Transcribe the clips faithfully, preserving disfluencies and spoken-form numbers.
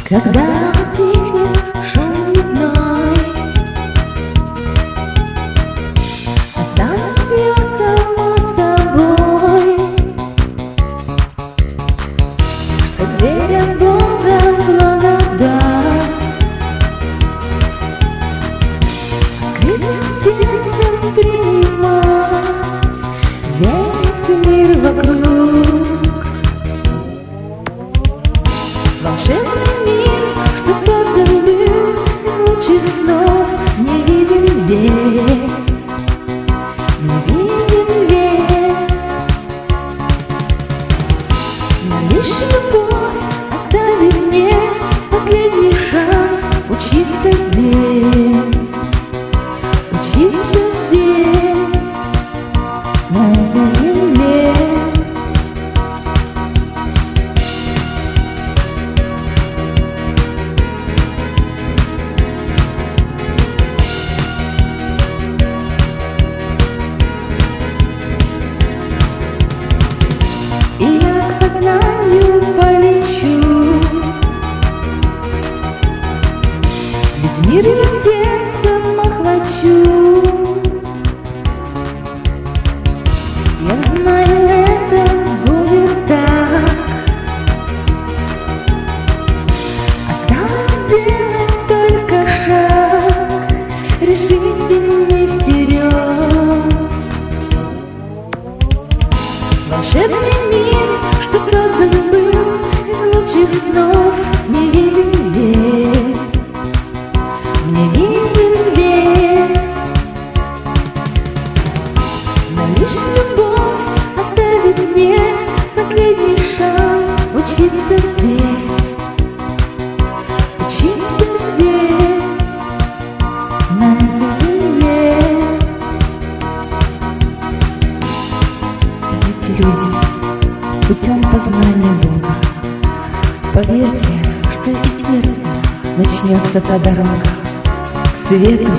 Когда утихнет шум дневной, останусь я само собой, что веря в Бога благодать, открытым сердцем принимать весь мир вокруг. Волшебный мир, что создан был из лучших снов, не виден весь, не виден весь. Но лишь любовь оставит мне последний шанс учиться здесь, учиться здесь, на этой земле. И я к познанию полечу, весь мир я сердцем охвачу. Я знаю, это будет так. Осталось сделать только шаг, решительный вперед. Волшебный мир, что создан был из лучших снов, не виден весь, не виден весь. Но лишь любовь оставит мне последний шанс учиться здесь, учиться здесь, на этой земле. Люди, путем познания Бога, поверьте, что из сердца начнется та дорога к свету.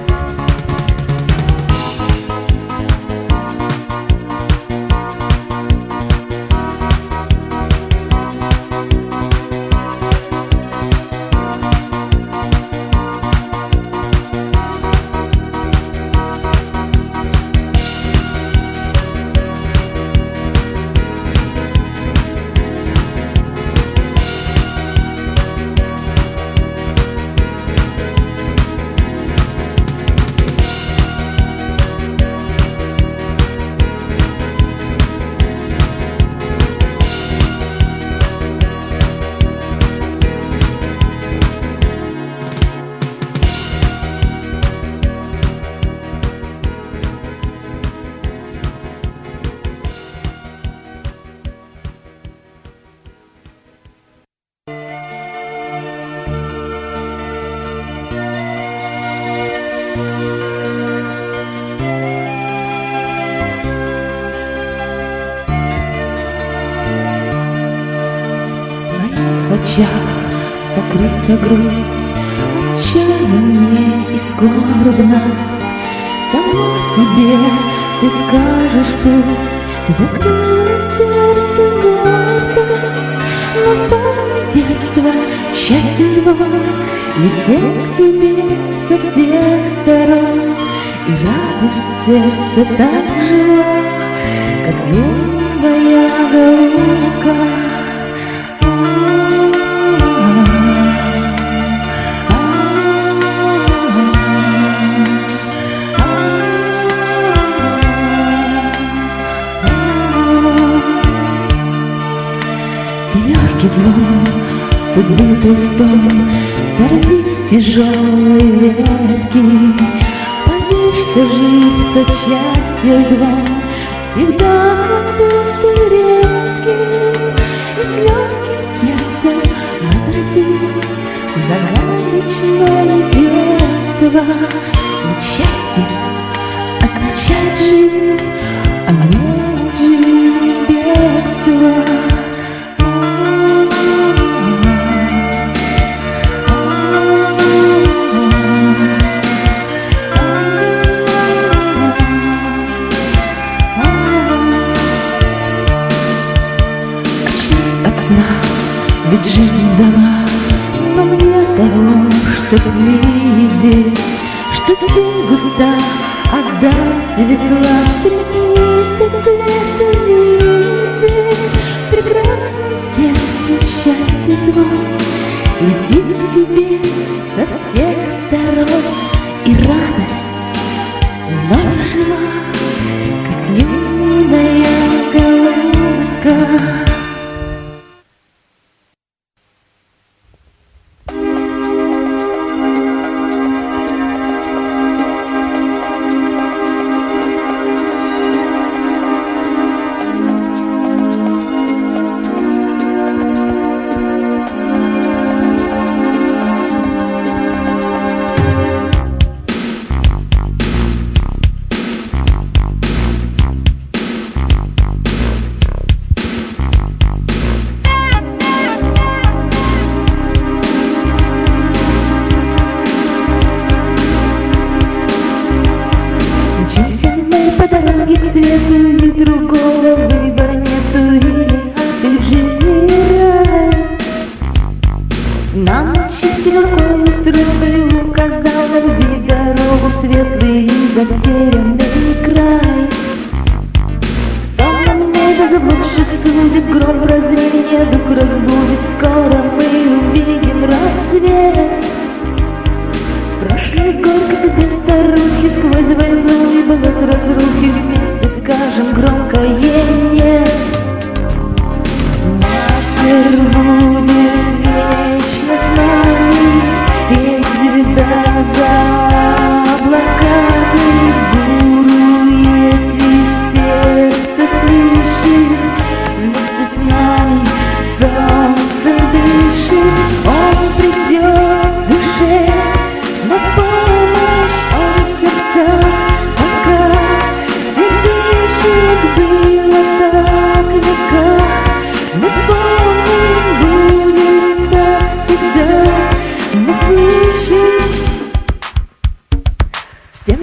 В очах сокрыта грусть, отчаяние и скорбность. Сама себе ты скажешь пусть, закрыла сердце гордость. Но вспомни детство, счастье звон, летел к тебе со всех сторон. И радость сердца так жила, как юная голубка. Легкий звон судьбы пустой, сорви с тяжелой ветки. Поверь, что жив тот счастье звон, всегда пустым редким. И с легким сердцем возвратись загадочное детство. Ведь счастье означает жизнь, а нет жизни бегство. Ведь жизнь дала что тень густа, отдай себе глаз, стремись ты цвета видеть, прекрасным сердцем счастье звон, летит к тебе со всех сторон, и радость вновь жива, как юная головка. По дороге к свету, и другого выбора нету, или ад, или жизни рай. Нам учитель рукой строгой указал на любви дорогу в светлый и затерянный край. В сонном небе заблудших судеб гром прозрения дух разбудит, скоро мы увидим рассвет. Прошлой горькой судьбе старухи сквозь войну и болот разрухи вместе скажем громкое «нет». Мастер будет вечно с нами, есть звезда за облаками. Гуру, если сердце слышит, вместе с нами солнцем дышит. Он придет в душе на помощь, он в сердцах пока где дышит. Было так века, мы помним, будет так всегда. Мы слышим всем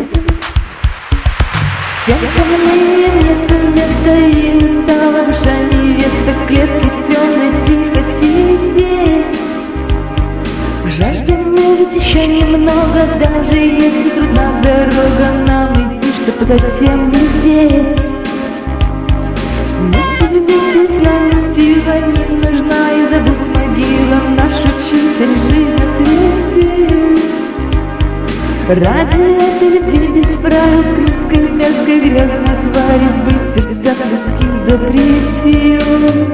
всем сомнениям нету места, и устала душа невеста в клетке темной тихо сидеть. Жаждем мы ведь еще немного, даже если трудна дорога нам идти, чтобы затем лететь. Но все вместе с нами сила не нужна, и забудь могила наш учитель жизнь на свете. Ради этой любви без правил, скрыской, мерзкой, грязной твари быть в сердцах людских запретил.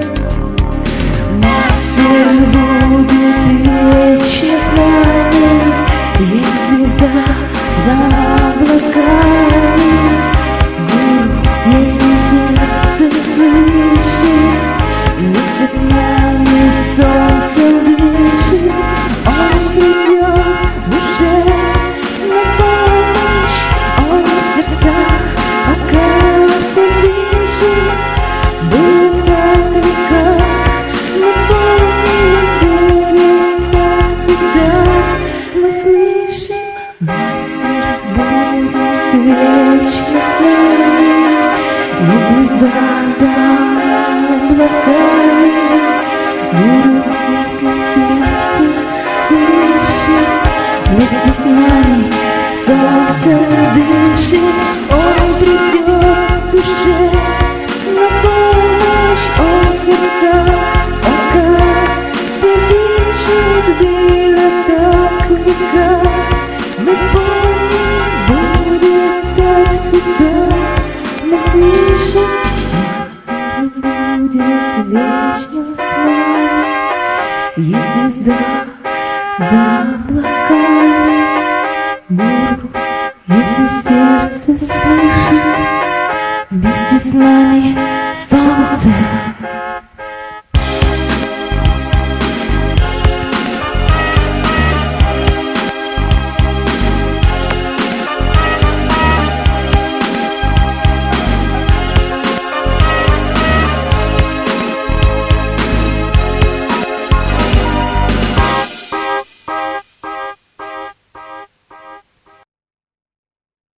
Мастер будет вечно с нами, есть звезда за облаками. Гуру, если сердце слышит, вместе с нами солнцем дышит. Он придет в душе на помощь, он в сердцах пока все дышит. Было так века, мы помним, будет так всегда. Мы слышим, мастер будет вечно с нами, и звезда за облаками. Гуру, если сердце слышит, вместе с нами солнцем дышит. Он придет в душе на помощь, он в сердцах пока где дышит. Было так века, мы помним, будет так всегда. Мы слышим, мастер будет вечно с нами, есть звезда за облаками. Гуру, если сердце слышит, вместе с нами солнце